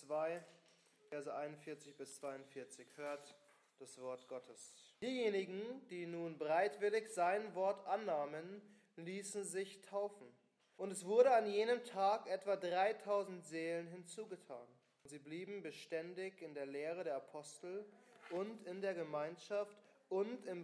2, Verse 41 bis 42. Hört das Wort Gottes. Diejenigen, die nun bereitwillig sein Wort annahmen, ließen sich taufen. Und es wurde an jenem Tag etwa 3000 Seelen hinzugetan. Und sie blieben beständig in der Lehre der Apostel und in der Gemeinschaft und im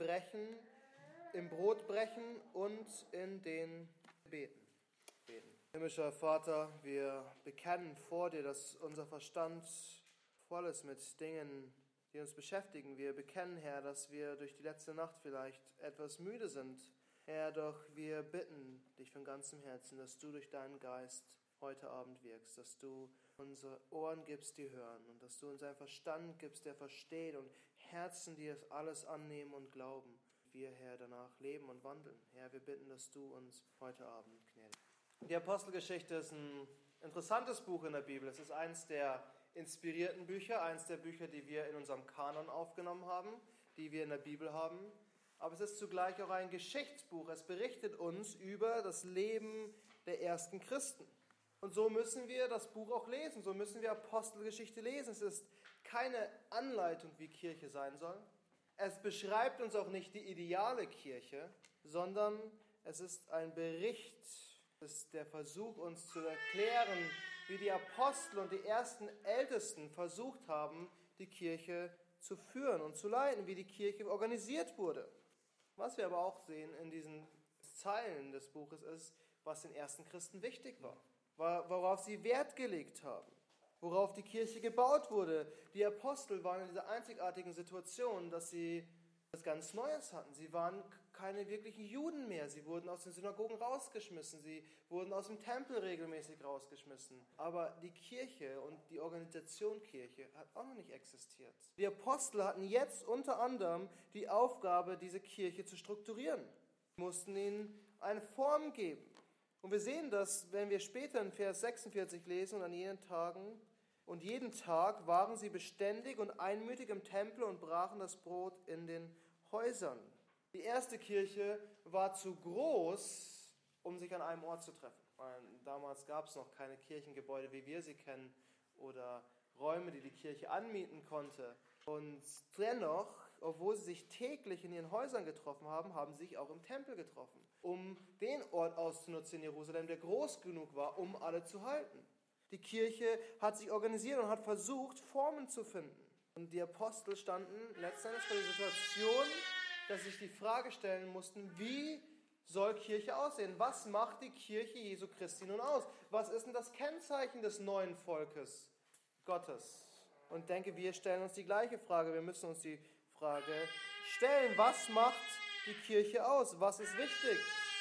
Brotbrechen und in den Gebeten. Himmlischer Vater, wir bekennen vor dir, dass unser Verstand voll ist mit Dingen, die uns beschäftigen. Wir bekennen, Herr, dass wir durch die letzte Nacht vielleicht etwas müde sind. Herr, doch wir bitten dich von ganzem Herzen, dass du durch deinen Geist heute Abend wirkst, dass du unsere Ohren gibst, die hören, und dass du uns einen Verstand gibst, der versteht, und Herzen, die das alles annehmen und glauben. Wir, Herr, danach leben und wandeln. Herr, wir bitten, dass du uns heute Abend gnädigst. Die Apostelgeschichte ist ein interessantes Buch in der Bibel. Es ist eines der inspirierten Bücher, eines der Bücher, die wir in unserem Kanon aufgenommen haben, die wir in der Bibel haben. Aber es ist zugleich auch ein Geschichtsbuch. Es berichtet uns über das Leben der ersten Christen. Und so müssen wir das Buch auch lesen, so müssen wir Apostelgeschichte lesen. Es ist keine Anleitung, wie Kirche sein soll. Es beschreibt uns auch nicht die ideale Kirche, sondern es ist ein Bericht, es ist der Versuch, uns zu erklären, wie die Apostel und die ersten Ältesten versucht haben, die Kirche zu führen und zu leiten, wie die Kirche organisiert wurde. Was wir aber auch sehen in diesen Zeilen des Buches ist, was den ersten Christen wichtig war, worauf sie Wert gelegt haben, worauf die Kirche gebaut wurde. Die Apostel waren in dieser einzigartigen Situation, dass sie etwas ganz Neues hatten. Sie waren keine wirklichen Juden mehr. Sie wurden aus den Synagogen rausgeschmissen. Sie wurden aus dem Tempel regelmäßig rausgeschmissen. Aber die Kirche und die Organisation Kirche hat auch noch nicht existiert. Die Apostel hatten jetzt unter anderem die Aufgabe, diese Kirche zu strukturieren. Sie mussten ihnen eine Form geben. Und wir sehen das, wenn wir später in Vers 46 lesen, und an jenen Tagen und jeden Tag waren sie beständig und einmütig im Tempel und brachen das Brot in den Häusern. Die erste Kirche war zu groß, um sich an einem Ort zu treffen. Damals gab es noch keine Kirchengebäude, wie wir sie kennen, oder Räume, die die Kirche anmieten konnte. Und dennoch, obwohl sie sich täglich in ihren Häusern getroffen haben, haben sie sich auch im Tempel getroffen, um den Ort auszunutzen in Jerusalem, der groß genug war, um alle zu halten. Die Kirche hat sich organisiert und hat versucht, Formen zu finden. Und die Apostel standen letztendlich vor der Situation, dass sie sich die Frage stellen mussten, wie soll Kirche aussehen? Was macht die Kirche Jesu Christi nun aus? Was ist denn das Kennzeichen des neuen Volkes Gottes? Und ich denke, wir stellen uns die gleiche Frage. Wir müssen uns die Frage stellen, was macht die Kirche aus? Was ist wichtig?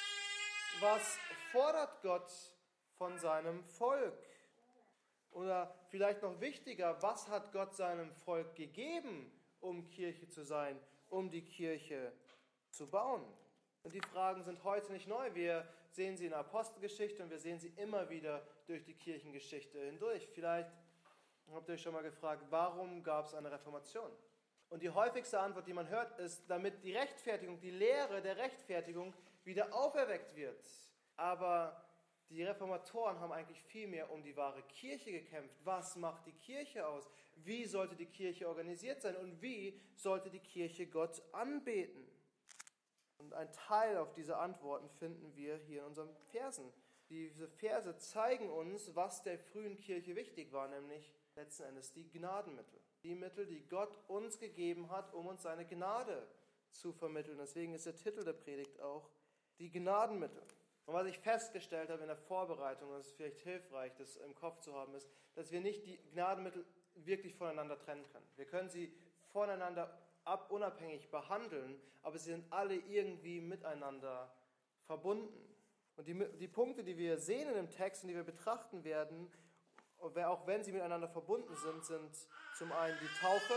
Was fordert Gott von seinem Volk? Oder vielleicht noch wichtiger, was hat Gott seinem Volk gegeben, um Kirche zu sein, um die Kirche zu bauen? Und die Fragen sind heute nicht neu. Wir sehen sie in der Apostelgeschichte und wir sehen sie immer wieder durch die Kirchengeschichte hindurch. Vielleicht habt ihr euch schon mal gefragt, warum gab es eine Reformation? Und die häufigste Antwort, die man hört, ist, damit die Rechtfertigung, die Lehre der Rechtfertigung wieder auferweckt wird. Aber die Reformatoren haben eigentlich viel mehr um die wahre Kirche gekämpft. Was macht die Kirche aus? Wie sollte die Kirche organisiert sein? Und wie sollte die Kirche Gott anbeten? Und ein Teil auf diese Antworten finden wir hier in unseren Versen. Diese Verse zeigen uns, was der frühen Kirche wichtig war, nämlich letzten Endes die Gnadenmittel. Die Mittel, die Gott uns gegeben hat, um uns seine Gnade zu vermitteln. Deswegen ist der Titel der Predigt auch die Gnadenmittel. Und was ich festgestellt habe in der Vorbereitung, und es ist vielleicht hilfreich, das im Kopf zu haben, ist, dass wir nicht die Gnadenmittel wirklich voneinander trennen können. Wir können sie voneinander unabhängig behandeln, aber sie sind alle irgendwie miteinander verbunden. Und die Punkte, die wir sehen in dem Text und die wir betrachten werden, auch wenn sie miteinander verbunden sind zum einen die Taufe,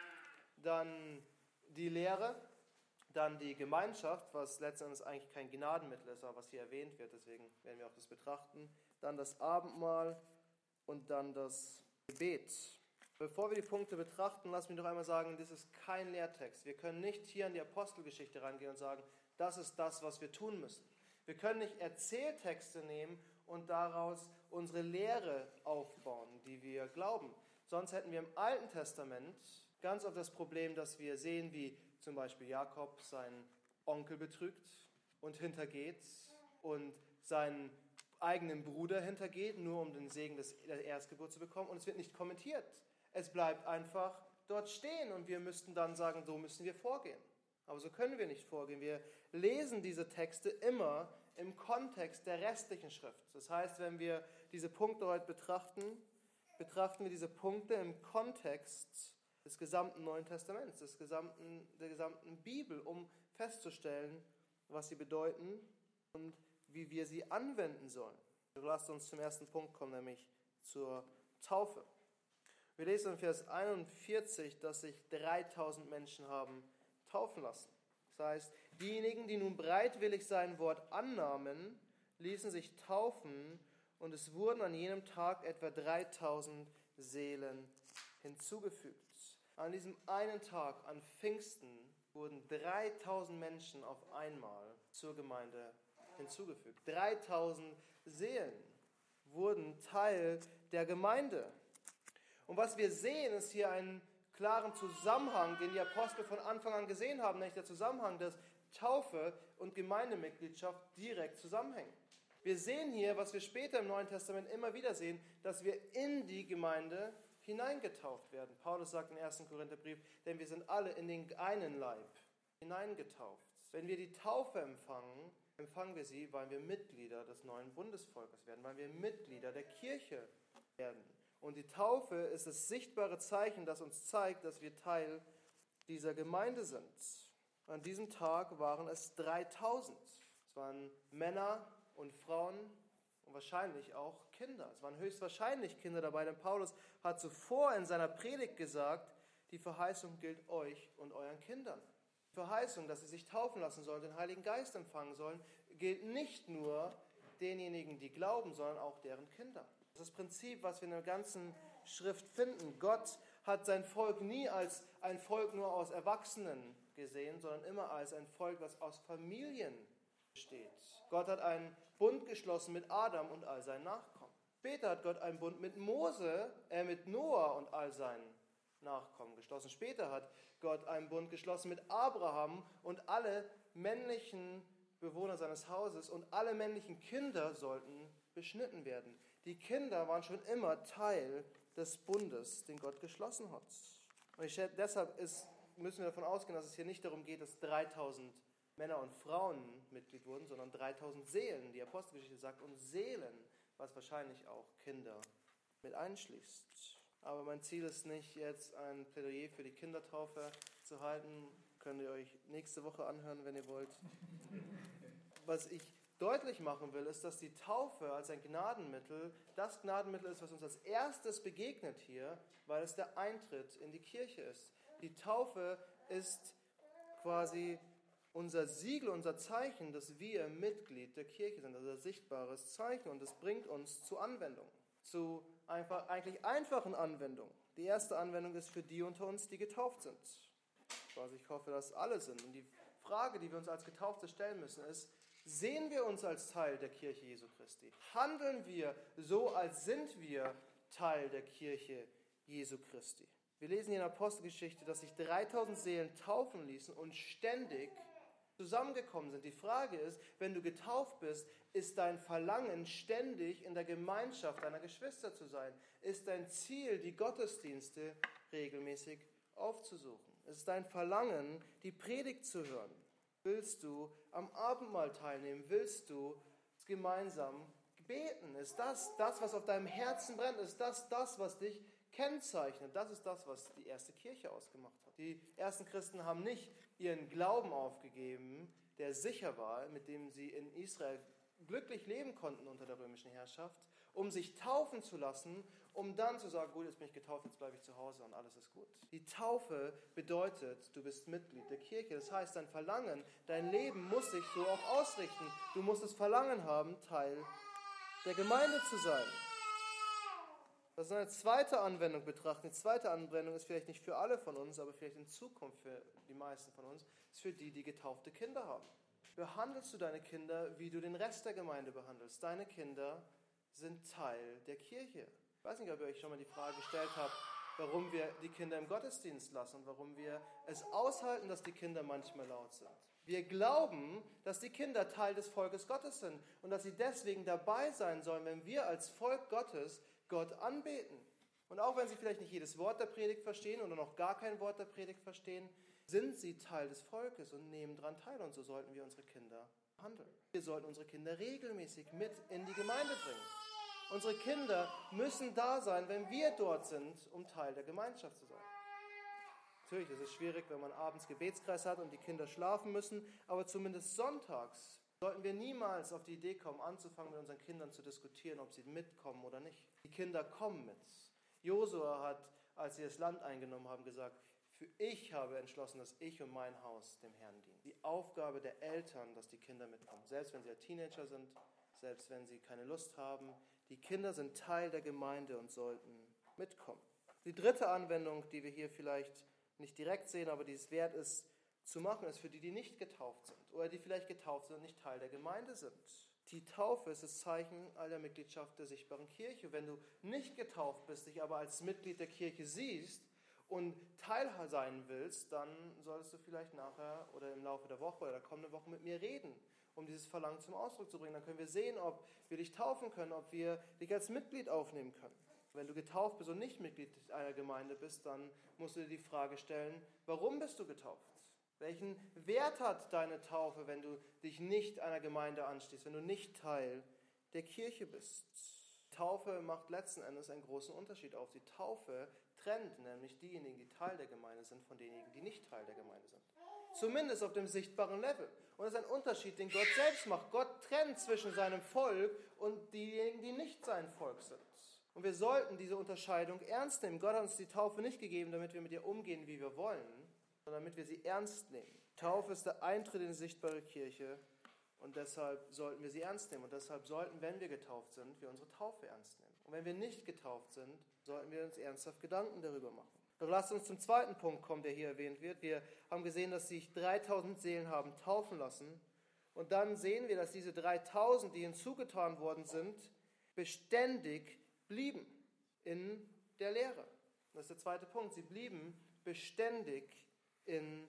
dann die Lehre, dann die Gemeinschaft, was letztendlich eigentlich kein Gnadenmittel ist, aber was hier erwähnt wird, deswegen werden wir auch das betrachten. Dann das Abendmahl und dann das Gebet. Bevor wir die Punkte betrachten, lass mich noch einmal sagen, das ist kein Lehrtext. Wir können nicht hier an die Apostelgeschichte rangehen und sagen, das ist das, was wir tun müssen. Wir können nicht Erzähltexte nehmen und daraus unsere Lehre aufbauen, die wir glauben. Sonst hätten wir im Alten Testament ganz oft das Problem, dass wir sehen, wie zum Beispiel Jakob seinen Onkel betrügt und hintergeht und seinen eigenen Bruder hintergeht, nur um den Segen der Erstgeburt zu bekommen. Und es wird nicht kommentiert. Es bleibt einfach dort stehen und wir müssten dann sagen, so müssen wir vorgehen. Aber so können wir nicht vorgehen. Wir lesen diese Texte immer im Kontext der restlichen Schrift. Das heißt, wenn wir diese Punkte heute betrachten wir diese Punkte im Kontext des gesamten Neuen Testaments, der gesamten Bibel, um festzustellen, was sie bedeuten und wie wir sie anwenden sollen. Lasst uns zum ersten Punkt kommen, nämlich zur Taufe. Wir lesen in Vers 41, dass sich 3000 Menschen haben taufen lassen. Das heißt, diejenigen, die nun bereitwillig sein Wort annahmen, ließen sich taufen und es wurden an jenem Tag etwa 3000 Seelen hinzugefügt. An diesem einen Tag, an Pfingsten, wurden 3000 Menschen auf einmal zur Gemeinde hinzugefügt. 3000 Seelen wurden Teil der Gemeinde. Und was wir sehen, ist hier einen klaren Zusammenhang, den die Apostel von Anfang an gesehen haben, nämlich der Zusammenhang, dass Taufe und Gemeindemitgliedschaft direkt zusammenhängen. Wir sehen hier, was wir später im Neuen Testament immer wieder sehen, dass wir in die Gemeinde hineingetauft werden. Paulus sagt im 1. Korintherbrief, denn wir sind alle in den einen Leib hineingetauft. Wenn wir die Taufe empfangen, empfangen wir sie, weil wir Mitglieder des neuen Bundesvolkes werden, weil wir Mitglieder der Kirche werden. Und die Taufe ist das sichtbare Zeichen, das uns zeigt, dass wir Teil dieser Gemeinde sind. An diesem Tag waren es 3000. Es waren Männer und Frauen und wahrscheinlich auch Kinder. Es waren höchstwahrscheinlich Kinder dabei, denn Paulus hat zuvor in seiner Predigt gesagt, die Verheißung gilt euch und euren Kindern. Die Verheißung, dass sie sich taufen lassen sollen, den Heiligen Geist empfangen sollen, gilt nicht nur denjenigen, die glauben, sondern auch deren Kinder. Das ist das Prinzip, was wir in der ganzen Schrift finden. Gott hat sein Volk nie als ein Volk nur aus Erwachsenen gesehen, sondern immer als ein Volk, das aus Familien besteht. Gott hat einen Bund geschlossen mit Adam und all seinen Nachkommen. Später hat Gott einen Bund mit Noah und all seinen Nachkommen geschlossen. Später hat Gott einen Bund geschlossen mit Abraham und alle männlichen Bewohner seines Hauses und alle männlichen Kinder sollten beschnitten werden. Die Kinder waren schon immer Teil des Bundes, den Gott geschlossen hat. Und deshalb müssen wir davon ausgehen, dass es hier nicht darum geht, dass 3000 Männer und Frauen Mitglied wurden, sondern 3000 Seelen, die Apostelgeschichte sagt, und Seelen, was wahrscheinlich auch Kinder mit einschließt. Aber mein Ziel ist nicht, jetzt ein Plädoyer für die Kindertaufe zu halten. Könnt ihr euch nächste Woche anhören, wenn ihr wollt. Was ich deutlich machen will, ist, dass die Taufe als ein Gnadenmittel das Gnadenmittel ist, was uns als erstes begegnet hier, weil es der Eintritt in die Kirche ist. Die Taufe ist quasi unser Siegel, unser Zeichen, dass wir Mitglied der Kirche sind, also ein sichtbares Zeichen, und es bringt uns zur Anwendung, zu eigentlich einfachen Anwendungen. Die erste Anwendung ist für die unter uns, die getauft sind. Ich hoffe, dass alle sind. Und die Frage, die wir uns als Getaufte stellen müssen, ist, sehen wir uns als Teil der Kirche Jesu Christi? Handeln wir so, als sind wir Teil der Kirche Jesu Christi? Wir lesen hier in der Apostelgeschichte, dass sich 3000 Seelen taufen ließen und ständig zusammengekommen sind. Die Frage ist, wenn du getauft bist, ist dein Verlangen, ständig in der Gemeinschaft deiner Geschwister zu sein? Ist dein Ziel, die Gottesdienste regelmäßig aufzusuchen? Ist dein Verlangen, die Predigt zu hören? Willst du am Abendmahl teilnehmen? Willst du gemeinsam beten? Ist das, was auf deinem Herzen brennt? Ist das, was dich kennzeichnet? Das ist das, was die erste Kirche ausgemacht hat. Die ersten Christen haben nicht ihren Glauben aufgegeben, der sicher war, mit dem sie in Israel glücklich leben konnten unter der römischen Herrschaft, um sich taufen zu lassen, um dann zu sagen, gut, jetzt bin ich getauft, jetzt bleibe ich zu Hause und alles ist gut. Die Taufe bedeutet, du bist Mitglied der Kirche. Das heißt, dein Verlangen, dein Leben muss sich so auch ausrichten. Du musst das Verlangen haben, Teil der Gemeinde zu sein. Das ist eine zweite Anwendung betrachten. Die zweite Anwendung ist vielleicht nicht für alle von uns, aber vielleicht in Zukunft für die meisten von uns, ist für die, die getaufte Kinder haben. Behandelst du deine Kinder, wie du den Rest der Gemeinde behandelst? Deine Kinder sind Teil der Kirche. Ich weiß nicht, ob ihr euch schon mal die Frage gestellt habt, warum wir die Kinder im Gottesdienst lassen und warum wir es aushalten, dass die Kinder manchmal laut sind. Wir glauben, dass die Kinder Teil des Volkes Gottes sind und dass sie deswegen dabei sein sollen, wenn wir als Volk Gottes Gott anbeten. Und auch wenn sie vielleicht nicht jedes Wort der Predigt verstehen oder noch gar kein Wort der Predigt verstehen, sind sie Teil des Volkes und nehmen daran teil. Und so sollten wir unsere Kinder handeln. Wir sollten unsere Kinder regelmäßig mit in die Gemeinde bringen. Unsere Kinder müssen da sein, wenn wir dort sind, um Teil der Gemeinschaft zu sein. Natürlich ist es schwierig, wenn man abends Gebetskreis hat und die Kinder schlafen müssen, aber zumindest sonntags sollten wir niemals auf die Idee kommen, anzufangen, mit unseren Kindern zu diskutieren, ob sie mitkommen oder nicht. Die Kinder kommen mit. Josua hat, als sie das Land eingenommen haben, gesagt, ich habe entschlossen, dass ich und mein Haus dem Herrn dienen. Die Aufgabe der Eltern, dass die Kinder mitkommen, selbst wenn sie ja Teenager sind, selbst wenn sie keine Lust haben. Die Kinder sind Teil der Gemeinde und sollten mitkommen. Die dritte Anwendung, die wir hier vielleicht nicht direkt sehen, aber die es wert ist zu machen, ist für die, die nicht getauft sind oder die vielleicht getauft sind und nicht Teil der Gemeinde sind. Die Taufe ist das Zeichen aller Mitgliedschaft der sichtbaren Kirche. Wenn du nicht getauft bist, dich aber als Mitglied der Kirche siehst und Teil sein willst, dann solltest du vielleicht nachher oder im Laufe der Woche oder der kommenden Woche mit mir reden, um dieses Verlangen zum Ausdruck zu bringen. Dann können wir sehen, ob wir dich taufen können, ob wir dich als Mitglied aufnehmen können. Wenn du getauft bist und nicht Mitglied einer Gemeinde bist, dann musst du dir die Frage stellen, warum bist du getauft? Welchen Wert hat deine Taufe, wenn du dich nicht einer Gemeinde anschließt, wenn du nicht Teil der Kirche bist? Taufe macht letzten Endes einen großen Unterschied auf. Die Taufe trennt nämlich diejenigen, die Teil der Gemeinde sind, von denjenigen, die nicht Teil der Gemeinde sind. Zumindest auf dem sichtbaren Level. Und das ist ein Unterschied, den Gott selbst macht. Gott trennt zwischen seinem Volk und diejenigen, die nicht sein Volk sind. Und wir sollten diese Unterscheidung ernst nehmen. Gott hat uns die Taufe nicht gegeben, damit wir mit ihr umgehen, wie wir wollen, sondern damit wir sie ernst nehmen. Taufe ist der Eintritt in die sichtbare Kirche und deshalb sollten wir sie ernst nehmen. Und deshalb sollten, wenn wir getauft sind, wir unsere Taufe ernst nehmen. Und wenn wir nicht getauft sind, sollten wir uns ernsthaft Gedanken darüber machen. Doch lasst uns zum zweiten Punkt kommen, der hier erwähnt wird. Wir haben gesehen, dass sich 3000 Seelen haben taufen lassen. Und dann sehen wir, dass diese 3000, die hinzugetan worden sind, beständig blieben in der Lehre. Das ist der zweite Punkt. Sie blieben beständig in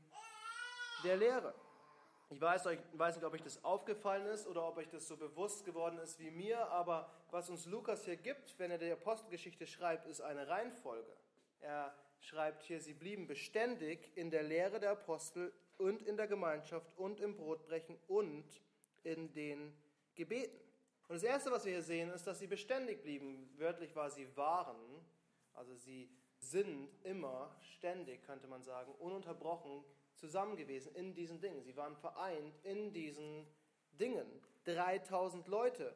der Lehre. Ich weiß nicht, ob euch das aufgefallen ist oder ob euch das so bewusst geworden ist wie mir, aber was uns Lukas hier gibt, wenn er die Apostelgeschichte schreibt, ist eine Reihenfolge. Er schreibt hier, sie blieben beständig in der Lehre der Apostel und in der Gemeinschaft und im Brotbrechen und in den Gebeten. Und das Erste, was wir hier sehen, ist, dass sie beständig blieben. Wörtlich war sie waren, also sie sind immer ständig, könnte man sagen, ununterbrochen zusammen gewesen in diesen Dingen. Sie waren vereint in diesen Dingen. 3000 Leute,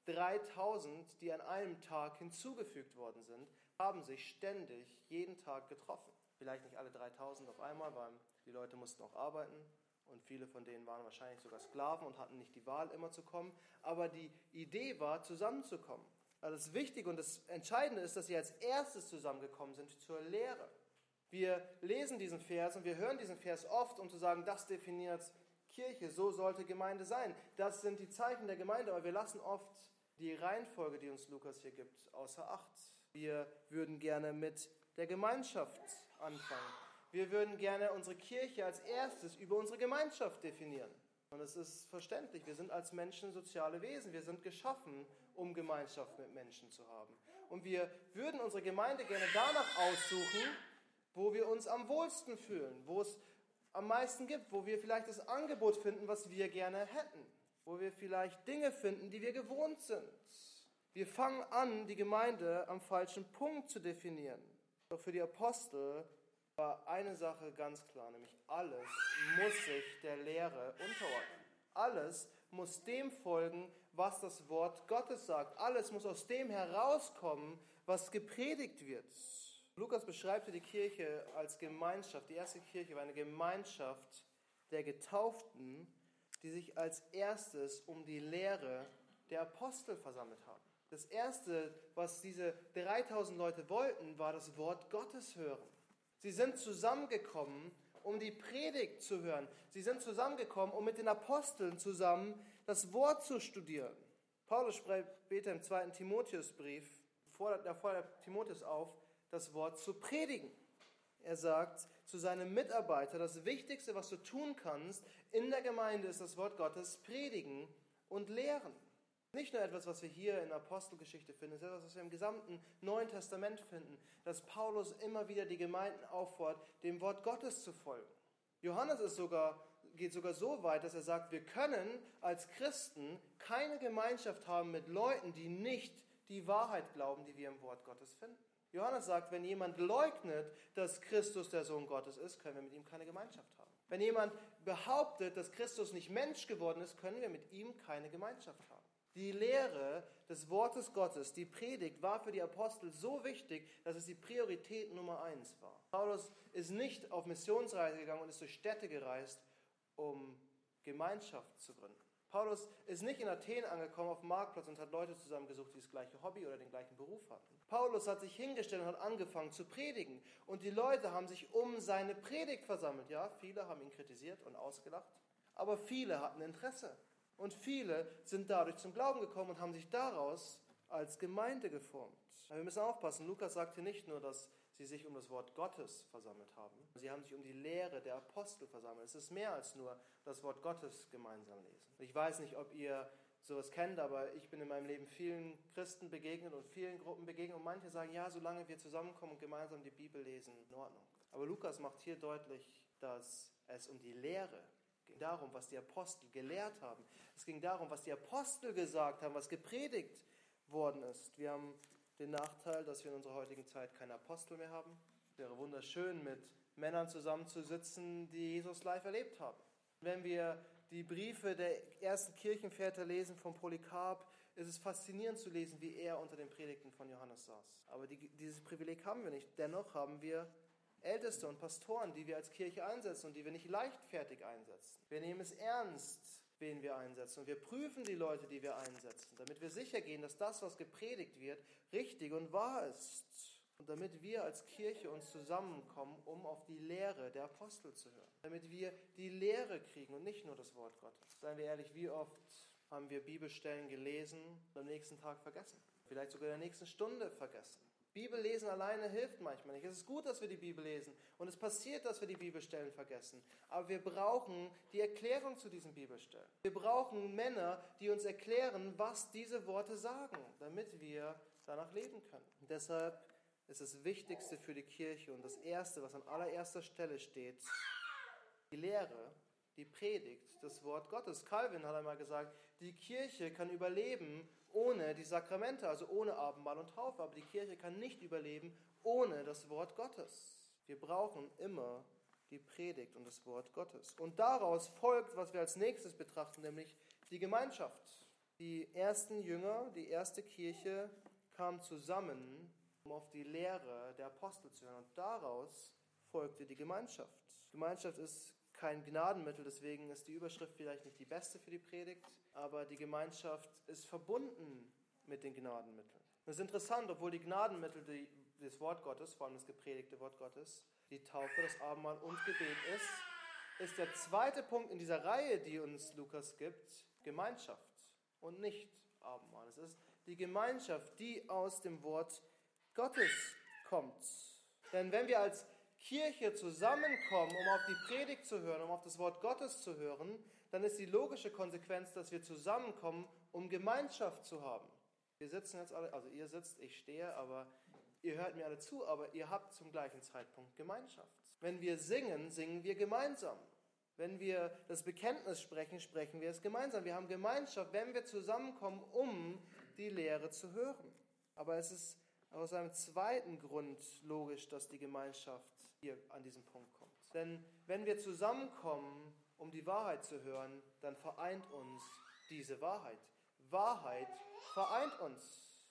3000, die an einem Tag hinzugefügt worden sind, haben sich ständig jeden Tag getroffen. Vielleicht nicht alle 3000 auf einmal, weil die Leute mussten auch arbeiten und viele von denen waren wahrscheinlich sogar Sklaven und hatten nicht die Wahl, immer zu kommen. Aber die Idee war, zusammenzukommen. Also das Wichtige und das Entscheidende ist, dass sie als erstes zusammengekommen sind zur Lehre. Wir lesen diesen Vers und wir hören diesen Vers oft, um zu sagen, das definiert Kirche, so sollte Gemeinde sein. Das sind die Zeichen der Gemeinde, aber wir lassen oft die Reihenfolge, die uns Lukas hier gibt, außer Acht. Wir würden gerne mit der Gemeinschaft anfangen. Wir würden gerne unsere Kirche als erstes über unsere Gemeinschaft definieren. Und es ist verständlich, wir sind als Menschen soziale Wesen. Wir sind geschaffen, um Gemeinschaft mit Menschen zu haben. Und wir würden unsere Gemeinde gerne danach aussuchen, wo wir uns am wohlsten fühlen, wo es am meisten gibt, wo wir vielleicht das Angebot finden, was wir gerne hätten, wo wir vielleicht Dinge finden, die wir gewohnt sind. Wir fangen an, die Gemeinde am falschen Punkt zu definieren. Doch für die Apostel war eine Sache ganz klar, nämlich alles muss sich der Lehre unterordnen. Alles muss dem folgen, was das Wort Gottes sagt. Alles muss aus dem herauskommen, was gepredigt wird. Lukas beschreibt die Kirche als Gemeinschaft. Die erste Kirche war eine Gemeinschaft der Getauften, die sich als erstes um die Lehre der Apostel versammelt haben. Das Erste, was diese 3000 Leute wollten, war das Wort Gottes hören. Sie sind zusammengekommen, um die Predigt zu hören. Sie sind zusammengekommen, um mit den Aposteln zusammen das Wort zu studieren. Paulus schreibt später im 2. Timotheusbrief, fordert Timotheus auf, das Wort zu predigen. Er sagt zu seinem Mitarbeiter, das Wichtigste, was du tun kannst in der Gemeinde, ist das Wort Gottes predigen und lehren. Nicht nur etwas, was wir hier in der Apostelgeschichte finden, sondern etwas, was wir im gesamten Neuen Testament finden, dass Paulus immer wieder die Gemeinden auffordert, dem Wort Gottes zu folgen. Johannes geht sogar so weit, dass er sagt, wir können als Christen keine Gemeinschaft haben mit Leuten, die nicht die Wahrheit glauben, die wir im Wort Gottes finden. Johannes sagt, wenn jemand leugnet, dass Christus der Sohn Gottes ist, können wir mit ihm keine Gemeinschaft haben. Wenn jemand behauptet, dass Christus nicht Mensch geworden ist, können wir mit ihm keine Gemeinschaft haben. Die Lehre des Wortes Gottes, die Predigt, war für die Apostel so wichtig, dass es die Priorität Nummer 1 war. Paulus ist nicht auf Missionsreise gegangen und ist durch Städte gereist, um Gemeinschaft zu gründen. Paulus ist nicht in Athen angekommen auf dem Marktplatz und hat Leute zusammengesucht, die das gleiche Hobby oder den gleichen Beruf hatten. Paulus hat sich hingestellt und hat angefangen zu predigen. Und die Leute haben sich um seine Predigt versammelt. Ja, viele haben ihn kritisiert und ausgelacht, aber viele hatten Interesse. Und viele sind dadurch zum Glauben gekommen und haben sich daraus als Gemeinde geformt. Aber wir müssen aufpassen, Lukas sagt hier nicht nur, dass sie sich um das Wort Gottes versammelt haben. Sie haben sich um die Lehre der Apostel versammelt. Es ist mehr als nur das Wort Gottes gemeinsam lesen. Ich weiß nicht, ob ihr sowas kennt, aber ich bin in meinem Leben vielen Christen begegnet und vielen Gruppen begegnet. Und manche sagen, ja, solange wir zusammenkommen und gemeinsam die Bibel lesen, in Ordnung. Aber Lukas macht hier deutlich, dass es um die Lehre ging, darum, was die Apostel gelehrt haben. Es ging darum, was die Apostel gesagt haben, was gepredigt worden ist. Wir haben den Nachteil, dass wir in unserer heutigen Zeit keine Apostel mehr haben. Es wäre wunderschön, mit Männern zusammenzusitzen, die Jesus live erlebt haben. Wenn wir die Briefe der ersten Kirchenväter lesen, von Polycarp, ist es faszinierend zu lesen, wie er unter den Predigten von Johannes saß. Aber dieses Privileg haben wir nicht. Dennoch haben wir Älteste und Pastoren, die wir als Kirche einsetzen und die wir nicht leichtfertig einsetzen. Wir nehmen es ernst, wen wir einsetzen. Und wir prüfen die Leute, die wir einsetzen, damit wir sicher gehen, dass das, was gepredigt wird, richtig und wahr ist. Und damit wir als Kirche uns zusammenkommen, um auf die Lehre der Apostel zu hören. Damit wir die Lehre kriegen und nicht nur das Wort Gottes. Seien wir ehrlich, wie oft haben wir Bibelstellen gelesen und am nächsten Tag vergessen? Vielleicht sogar in der nächsten Stunde vergessen. Bibellesen alleine hilft manchmal nicht. Es ist gut, dass wir die Bibel lesen und es passiert, dass wir die Bibelstellen vergessen. Aber wir brauchen die Erklärung zu diesen Bibelstellen. Wir brauchen Männer, die uns erklären, was diese Worte sagen, damit wir danach leben können. Und deshalb ist das Wichtigste für die Kirche und das Erste, was an allererster Stelle steht, die Lehre, die Predigt, das Wort Gottes. Calvin hat einmal gesagt, die Kirche kann überleben ohne die Sakramente, also ohne Abendmahl und Taufe. Aber die Kirche kann nicht überleben ohne das Wort Gottes. Wir brauchen immer die Predigt und das Wort Gottes. Und daraus folgt, was wir als nächstes betrachten, nämlich die Gemeinschaft. Die ersten Jünger, die erste Kirche kam zusammen, um auf die Lehre der Apostel zu hören. Und daraus folgte die Gemeinschaft. Gemeinschaft ist kein Gnadenmittel, deswegen ist die Überschrift vielleicht nicht die beste für die Predigt, aber die Gemeinschaft ist verbunden mit den Gnadenmitteln. Das ist interessant, obwohl die Gnadenmittel das Wort Gottes, vor allem das gepredigte Wort Gottes, die Taufe, das Abendmahl und Gebet ist der zweite Punkt in dieser Reihe, die uns Lukas gibt, Gemeinschaft und nicht Abendmahl. Es ist die Gemeinschaft, die aus dem Wort Gottes kommt. Denn wenn wir als Kirche zusammenkommen, um auf die Predigt zu hören, um auf das Wort Gottes zu hören, dann ist die logische Konsequenz, dass wir zusammenkommen, um Gemeinschaft zu haben. Wir sitzen jetzt alle, also ihr sitzt, ich stehe, aber ihr hört mir alle zu, aber ihr habt zum gleichen Zeitpunkt Gemeinschaft. Wenn wir singen, singen wir gemeinsam. Wenn wir das Bekenntnis sprechen, sprechen wir es gemeinsam. Wir haben Gemeinschaft, wenn wir zusammenkommen, um die Lehre zu hören. Aber es ist aus einem zweiten Grund logisch, dass die Gemeinschaft hier an diesen Punkt kommt. Denn wenn wir zusammenkommen, um die Wahrheit zu hören, dann vereint uns diese Wahrheit. Wahrheit vereint uns.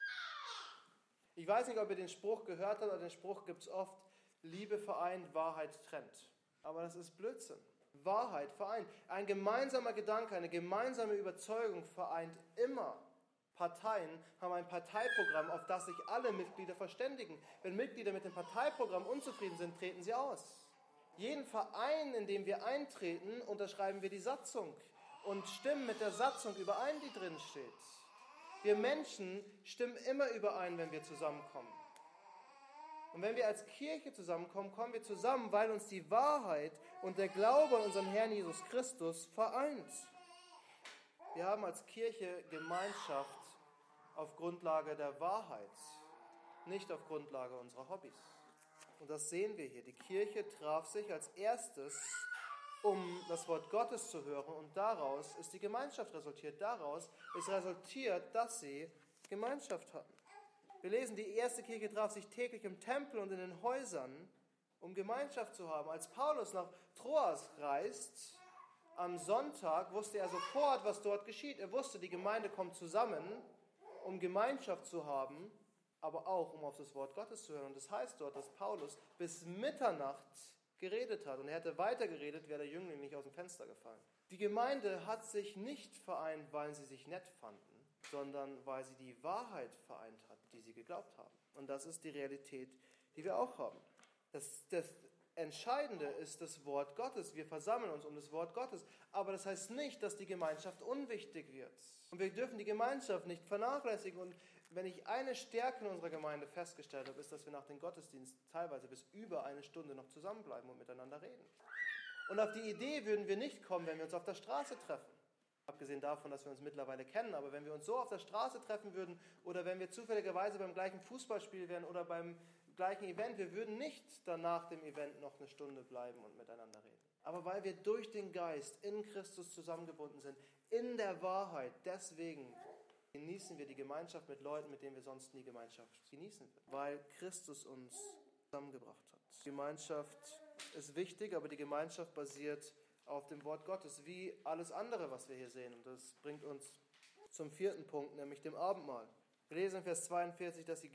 Ich weiß nicht, ob ihr den Spruch gehört habt, aber den Spruch gibt es oft, Liebe vereint, Wahrheit trennt. Aber das ist Blödsinn. Wahrheit vereint. Ein gemeinsamer Gedanke, eine gemeinsame Überzeugung vereint immer. Parteien haben ein Parteiprogramm, auf das sich alle Mitglieder verständigen. Wenn Mitglieder mit dem Parteiprogramm unzufrieden sind, treten sie aus. Jeden Verein, in dem wir eintreten, unterschreiben wir die Satzung und stimmen mit der Satzung überein, die drin steht. Wir Menschen stimmen immer überein, wenn wir zusammenkommen. Und wenn wir als Kirche zusammenkommen, kommen wir zusammen, weil uns die Wahrheit und der Glaube an unseren Herrn Jesus Christus vereint. Wir haben als Kirche Gemeinschaft auf Grundlage der Wahrheit, nicht auf Grundlage unserer Hobbys. Und das sehen wir hier. Die Kirche traf sich als erstes, um das Wort Gottes zu hören, und daraus ist die Gemeinschaft resultiert. Daraus ist resultiert, dass sie Gemeinschaft hatten. Wir lesen, die erste Kirche traf sich täglich im Tempel und in den Häusern, um Gemeinschaft zu haben. Als Paulus nach Troas reist, am Sonntag, wusste er sofort, was dort geschieht. Er wusste, die Gemeinde kommt zusammen, um Gemeinschaft zu haben, aber auch, um auf das Wort Gottes zu hören. Und das heißt dort, dass Paulus bis Mitternacht geredet hat. Und er hätte weiter geredet, wäre der Jüngling nicht aus dem Fenster gefallen. Die Gemeinde hat sich nicht vereint, weil sie sich nett fanden, sondern weil sie die Wahrheit vereint hat, die sie geglaubt haben. Und das ist die Realität, die wir auch haben. Das Entscheidende ist das Wort Gottes. Wir versammeln uns um das Wort Gottes. Aber das heißt nicht, dass die Gemeinschaft unwichtig wird. Und wir dürfen die Gemeinschaft nicht vernachlässigen. Und wenn ich eine Stärke in unserer Gemeinde festgestellt habe, ist, dass wir nach dem Gottesdienst teilweise bis über eine Stunde noch zusammenbleiben und miteinander reden. Und auf die Idee würden wir nicht kommen, wenn wir uns auf der Straße treffen. Abgesehen davon, dass wir uns mittlerweile kennen, aber wenn wir uns so auf der Straße treffen würden oder wenn wir zufälligerweise beim gleichen Fußballspiel wären oder beim gleichen Event, wir würden nicht danach dem Event noch eine Stunde bleiben und miteinander reden. Aber weil wir durch den Geist in Christus zusammengebunden sind, in der Wahrheit, deswegen genießen wir die Gemeinschaft mit Leuten, mit denen wir sonst nie Gemeinschaft genießen würden, weil Christus uns zusammengebracht hat. Gemeinschaft ist wichtig, aber die Gemeinschaft basiert auf dem Wort Gottes, wie alles andere, was wir hier sehen. Und das bringt uns zum vierten Punkt, nämlich dem Abendmahl. Wir lesen in Vers 42, dass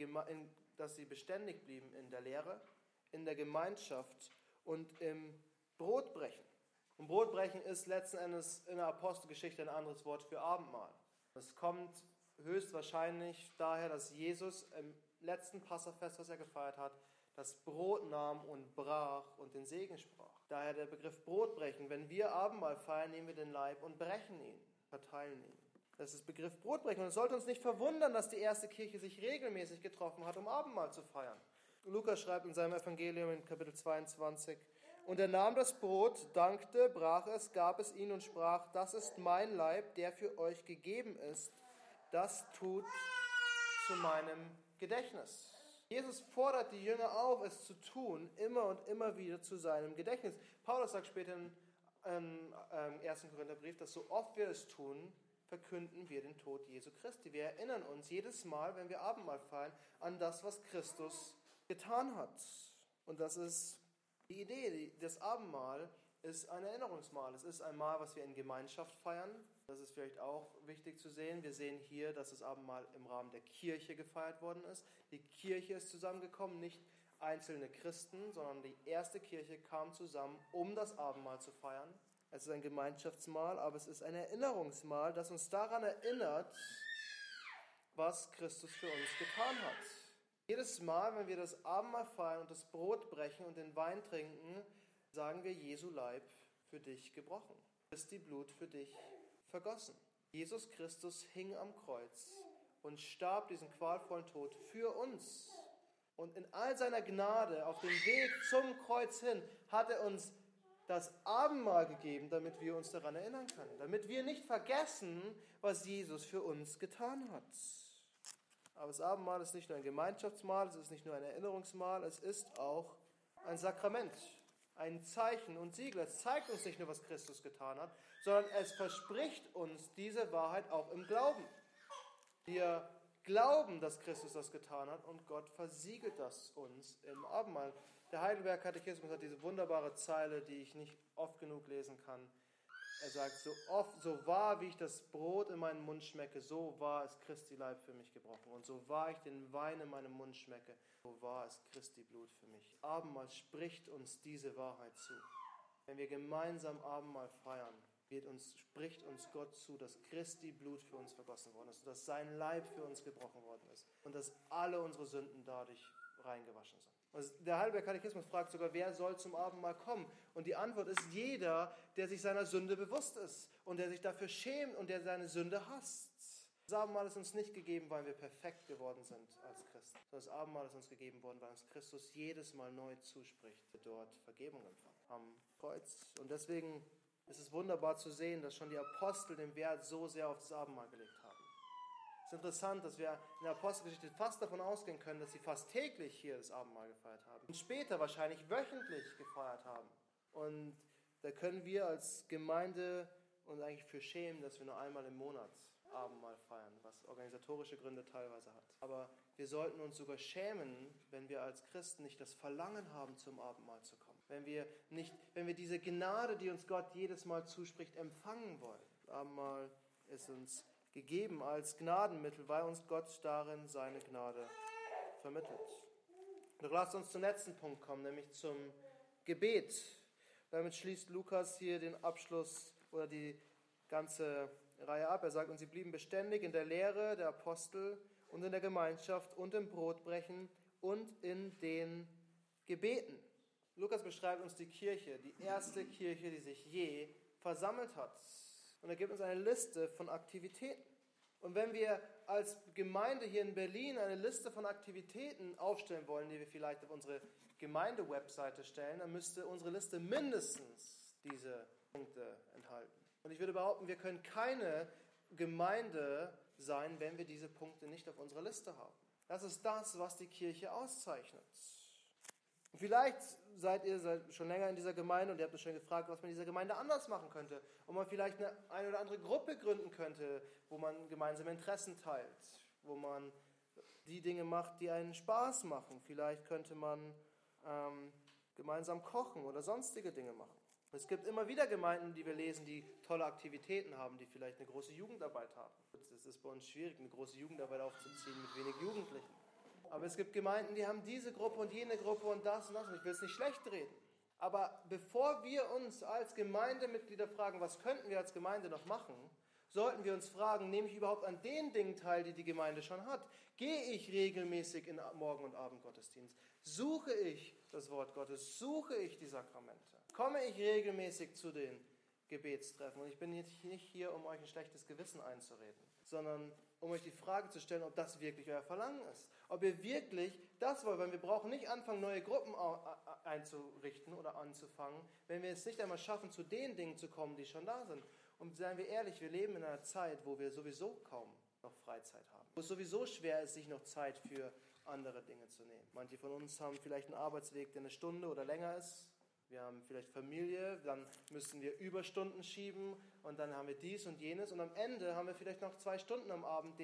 sie beständig blieben in der Lehre, in der Gemeinschaft und im Brotbrechen. Und Brotbrechen ist letzten Endes in der Apostelgeschichte ein anderes Wort für Abendmahl. Es kommt höchstwahrscheinlich daher, dass Jesus im letzten Passafest, was er gefeiert hat, das Brot nahm und brach und den Segen sprach. Daher der Begriff Brotbrechen. Wenn wir Abendmahl feiern, nehmen wir den Leib und brechen ihn, verteilen ihn. Das ist Begriff Brotbrechen. Und es sollte uns nicht verwundern, dass die erste Kirche sich regelmäßig getroffen hat, um Abendmahl zu feiern. Lukas schreibt in seinem Evangelium in Kapitel 22, und er nahm das Brot, dankte, brach es, gab es ihnen und sprach, das ist mein Leib, der für euch gegeben ist. Das tut zu meinem Gedächtnis. Jesus fordert die Jünger auf, es zu tun, immer und immer wieder zu seinem Gedächtnis. Paulus sagt später im 1. Korintherbrief, dass so oft wir es tun, verkünden wir den Tod Jesu Christi. Wir erinnern uns jedes Mal, wenn wir Abendmahl feiern, an das, was Christus getan hat. Und das ist die Idee. Das Abendmahl ist ein Erinnerungsmahl. Es ist ein Mahl, was wir in Gemeinschaft feiern. Das ist vielleicht auch wichtig zu sehen. Wir sehen hier, dass das Abendmahl im Rahmen der Kirche gefeiert worden ist. Die Kirche ist zusammengekommen, nicht einzelne Christen, sondern die erste Kirche kam zusammen, um das Abendmahl zu feiern. Es ist ein Gemeinschaftsmahl, aber es ist ein Erinnerungsmahl, das uns daran erinnert, was Christus für uns getan hat. Jedes Mal, wenn wir das Abendmahl feiern und das Brot brechen und den Wein trinken, sagen wir, Jesu Leib für dich gebrochen, Christi Blut für dich vergossen. Jesus Christus hing am Kreuz und starb diesen qualvollen Tod für uns. Und in all seiner Gnade auf dem Weg zum Kreuz hin hat er uns das Abendmahl gegeben, damit wir uns daran erinnern können, damit wir nicht vergessen, was Jesus für uns getan hat. Aber das Abendmahl ist nicht nur ein Gemeinschaftsmahl, es ist nicht nur ein Erinnerungsmahl, es ist auch ein Sakrament, ein Zeichen und Siegel. Es zeigt uns nicht nur, was Christus getan hat, sondern es verspricht uns diese Wahrheit auch im Glauben. Wir glauben, dass Christus das getan hat und Gott versiegelt das uns im Abendmahl. Der Heidelberger Katechismus hat diese wunderbare Zeile, die ich nicht oft genug lesen kann. Er sagt, so wahr wie ich das Brot in meinem Mund schmecke, so wahr ist Christi Leib für mich gebrochen. Und so wahr ich den Wein in meinem Mund schmecke, so wahr ist Christi Blut für mich. Abendmahl spricht uns diese Wahrheit zu. Wenn wir gemeinsam Abendmahl feiern, spricht uns Gott zu, dass Christi Blut für uns vergossen worden ist und dass sein Leib für uns gebrochen worden ist und dass alle unsere Sünden dadurch reingewaschen sind. Also der Heidelberger Katechismus fragt sogar, wer soll zum Abendmahl kommen? Und die Antwort ist jeder, der sich seiner Sünde bewusst ist und der sich dafür schämt und der seine Sünde hasst. Das Abendmahl ist uns nicht gegeben, weil wir perfekt geworden sind als Christen, sondern das Abendmahl ist uns gegeben worden, weil uns Christus jedes Mal neu zuspricht, wir dort Vergebung empfangen am Kreuz. Und deswegen ist es wunderbar zu sehen, dass schon die Apostel den Wert so sehr auf das Abendmahl gelegt haben. Es ist interessant, dass wir in der Apostelgeschichte fast davon ausgehen können, dass sie fast täglich hier das Abendmahl gefeiert haben und später wahrscheinlich wöchentlich gefeiert haben. Und da können wir als Gemeinde uns eigentlich für schämen, dass wir nur einmal im Monat Abendmahl feiern, was organisatorische Gründe teilweise hat. Aber wir sollten uns sogar schämen, wenn wir als Christen nicht das Verlangen haben, zum Abendmahl zu kommen. Wenn wir diese Gnade, die uns Gott jedes Mal zuspricht, empfangen wollen. Das Abendmahl ist uns gegeben als Gnadenmittel, weil uns Gott darin seine Gnade vermittelt. Doch lasst uns zum letzten Punkt kommen, nämlich zum Gebet. Damit schließt Lukas hier den Abschluss oder die ganze Reihe ab. Er sagt, und sie blieben beständig in der Lehre der Apostel und in der Gemeinschaft und im Brotbrechen und in den Gebeten. Lukas beschreibt uns die Kirche, die erste Kirche, die sich je versammelt hat. Und er gibt uns eine Liste von Aktivitäten. Und wenn wir als Gemeinde hier in Berlin eine Liste von Aktivitäten aufstellen wollen, die wir vielleicht auf unsere Gemeinde-Webseite stellen, dann müsste unsere Liste mindestens diese Punkte enthalten. Und ich würde behaupten, wir können keine Gemeinde sein, wenn wir diese Punkte nicht auf unserer Liste haben. Das ist das, was die Kirche auszeichnet. Und vielleicht seid ihr schon länger in dieser Gemeinde und ihr habt euch schon gefragt, was man in dieser Gemeinde anders machen könnte. Und man vielleicht eine oder andere Gruppe gründen könnte, wo man gemeinsame Interessen teilt, wo man die Dinge macht, die einen Spaß machen. Vielleicht könnte man gemeinsam kochen oder sonstige Dinge machen. Es gibt immer wieder Gemeinden, die wir lesen, die tolle Aktivitäten haben, die vielleicht eine große Jugendarbeit haben. Es ist bei uns schwierig, eine große Jugendarbeit aufzuziehen mit wenig Jugendlichen. Aber es gibt Gemeinden, die haben diese Gruppe und jene Gruppe und das und das. Und ich will es nicht schlecht reden. Aber bevor wir uns als Gemeindemitglieder fragen, was könnten wir als Gemeinde noch machen, sollten wir uns fragen, nehme ich überhaupt an den Dingen teil, die die Gemeinde schon hat? Gehe ich regelmäßig in Morgen- und Abendgottesdienst? Suche ich das Wort Gottes? Suche ich die Sakramente? Komme ich regelmäßig zu den Gebetstreffen? Und ich bin jetzt nicht hier, um euch ein schlechtes Gewissen einzureden, sondern um euch die Frage zu stellen, ob das wirklich euer Verlangen ist. Ob ihr wirklich das wollt, weil wir brauchen nicht anfangen, neue Gruppen einzurichten oder anzufangen, wenn wir es nicht einmal schaffen, zu den Dingen zu kommen, die schon da sind. Und seien wir ehrlich, wir leben in einer Zeit, wo wir sowieso kaum noch Freizeit haben. Wo es sowieso schwer ist, sich noch Zeit für andere Dinge zu nehmen. Manche von uns haben vielleicht einen Arbeitsweg, der eine Stunde oder länger ist. Wir haben vielleicht Familie, dann müssen wir Überstunden schieben und dann haben wir dies und jenes. Und am Ende haben wir vielleicht noch 2 Stunden am Abend,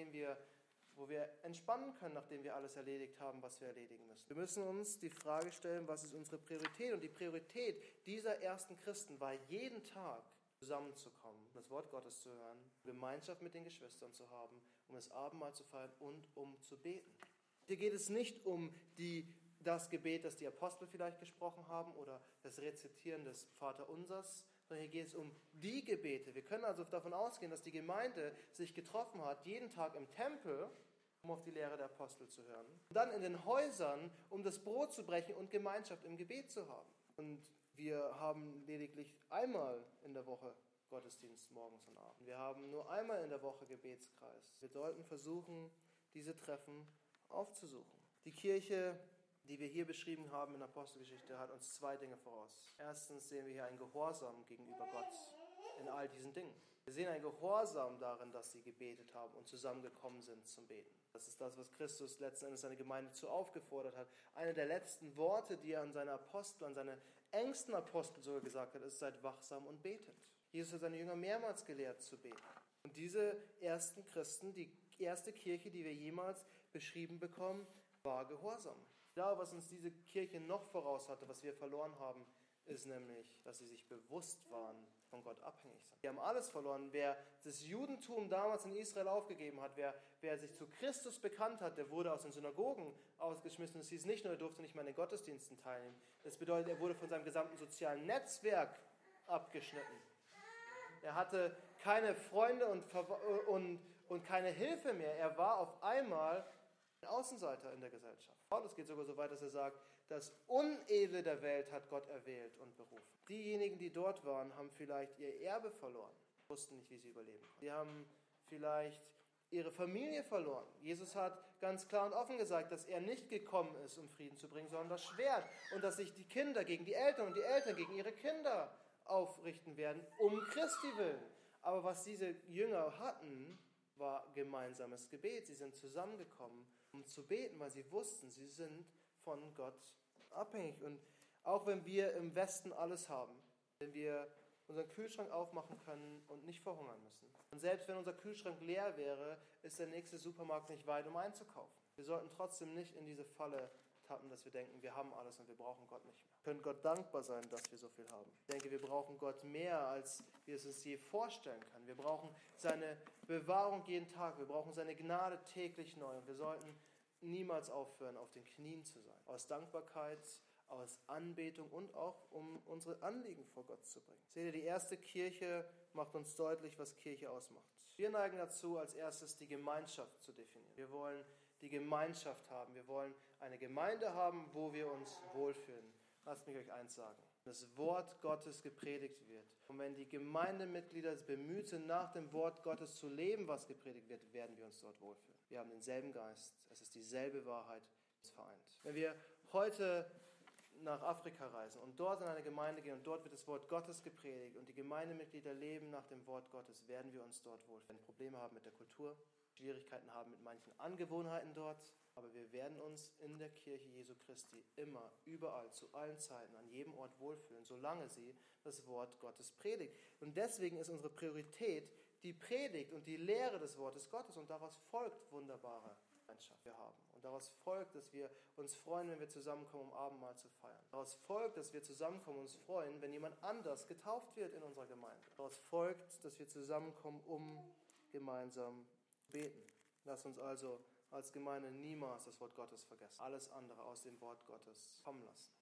wo wir entspannen können, nachdem wir alles erledigt haben, was wir erledigen müssen. Wir müssen uns die Frage stellen, was ist unsere Priorität? Und die Priorität dieser ersten Christen war, jeden Tag zusammenzukommen, das Wort Gottes zu hören, Gemeinschaft mit den Geschwistern zu haben, um das Abendmahl zu feiern und um zu beten. Hier geht es nicht um das Gebet, das die Apostel vielleicht gesprochen haben oder das Rezitieren des Vaterunsers, sondern hier geht es um die Gebete. Wir können also davon ausgehen, dass die Gemeinde sich getroffen hat, jeden Tag im Tempel, um auf die Lehre der Apostel zu hören, und dann in den Häusern, um das Brot zu brechen und Gemeinschaft im Gebet zu haben. Und wir haben lediglich einmal in der Woche Gottesdienst morgens und abends. Wir haben nur einmal in der Woche Gebetskreis. Wir sollten versuchen, diese Treffen aufzusuchen. Die Kirche, die wir hier beschrieben haben in der Apostelgeschichte, hat uns 2 Dinge voraus. Erstens sehen wir hier einen Gehorsam gegenüber Gott in all diesen Dingen. Wir sehen einen Gehorsam darin, dass sie gebetet haben und zusammengekommen sind zum Beten. Das ist das, was Christus letzten Endes seine Gemeinde zu aufgefordert hat. Eine der letzten Worte, die er an seine Apostel, an seine engsten Apostel sogar gesagt hat, ist: seid wachsam und betet. Jesus hat seine Jünger mehrmals gelehrt zu beten. Und diese ersten Christen, die erste Kirche, die wir jemals beschrieben bekommen, war Gehorsam. Ich glaube, was uns diese Kirche noch voraus hatte, was wir verloren haben, ist nämlich, dass sie sich bewusst waren, von Gott abhängig sind. Wir haben alles verloren. Wer das Judentum damals in Israel aufgegeben hat, wer sich zu Christus bekannt hat, der wurde aus den Synagogen ausgeschmissen. Das hieß nicht nur, er durfte nicht mehr an den Gottesdiensten teilnehmen. Das bedeutet, er wurde von seinem gesamten sozialen Netzwerk abgeschnitten. Er hatte keine Freunde und keine Hilfe mehr. Er war auf einmal ein Außenseiter in der Gesellschaft. Paulus geht sogar so weit, dass er sagt, das Unedle der Welt hat Gott erwählt und berufen. Diejenigen, die dort waren, haben vielleicht ihr Erbe verloren, wussten nicht, wie sie überleben konnten. Sie haben vielleicht ihre Familie verloren. Jesus hat ganz klar und offen gesagt, dass er nicht gekommen ist, um Frieden zu bringen, sondern das Schwert. Und dass sich die Kinder gegen die Eltern und die Eltern gegen ihre Kinder aufrichten werden, um Christi willen. Aber was diese Jünger hatten, war gemeinsames Gebet. Sie sind zusammengekommen, um zu beten, weil sie wussten, sie sind von Gott abhängig. Und auch wenn wir im Westen alles haben, wenn wir unseren Kühlschrank aufmachen können und nicht verhungern müssen. Und selbst wenn unser Kühlschrank leer wäre, ist der nächste Supermarkt nicht weit, um einzukaufen. Wir sollten trotzdem nicht in diese Falle tappen, dass wir denken, wir haben alles und wir brauchen Gott nicht mehr. Wir können Gott dankbar sein, dass wir so viel haben. Ich denke, wir brauchen Gott mehr, als wir es uns je vorstellen können. Wir brauchen seine Bewahrung jeden Tag. Wir brauchen seine Gnade täglich neu. Und wir sollten niemals aufhören, auf den Knien zu sein. Aus Dankbarkeit, aus Anbetung und auch, um unsere Anliegen vor Gott zu bringen. Seht ihr, die erste Kirche macht uns deutlich, was Kirche ausmacht. Wir neigen dazu, als erstes die Gemeinschaft zu definieren. Wir wollen die Gemeinschaft haben. Wir wollen eine Gemeinde haben, wo wir uns wohlfühlen. Lasst mich euch eins sagen. Das Wort Gottes gepredigt wird. Und wenn die Gemeindemitglieder bemüht sind, nach dem Wort Gottes zu leben, was gepredigt wird, werden wir uns dort wohlfühlen. Wir haben denselben Geist. Es ist dieselbe Wahrheit, die uns vereint. Wenn wir heute nach Afrika reisen und dort in eine Gemeinde gehen und dort wird das Wort Gottes gepredigt und die Gemeindemitglieder leben nach dem Wort Gottes, werden wir uns dort wohlfühlen. Wenn Probleme haben mit der Kultur, Schwierigkeiten haben mit manchen Angewohnheiten dort, aber wir werden uns in der Kirche Jesu Christi immer, überall, zu allen Zeiten, an jedem Ort wohlfühlen, solange sie das Wort Gottes predigt. Und deswegen ist unsere Priorität die Predigt und die Lehre des Wortes Gottes und daraus folgt wunderbare Gemeinschaft wir haben. Und daraus folgt, dass wir uns freuen, wenn wir zusammenkommen, um Abendmahl zu feiern. Daraus folgt, dass wir zusammenkommen und uns freuen, wenn jemand anders getauft wird in unserer Gemeinde. Daraus folgt, dass wir zusammenkommen, um gemeinsam zu beten. Lass uns also als Gemeinde niemals das Wort Gottes vergessen. Alles andere aus dem Wort Gottes kommen lassen.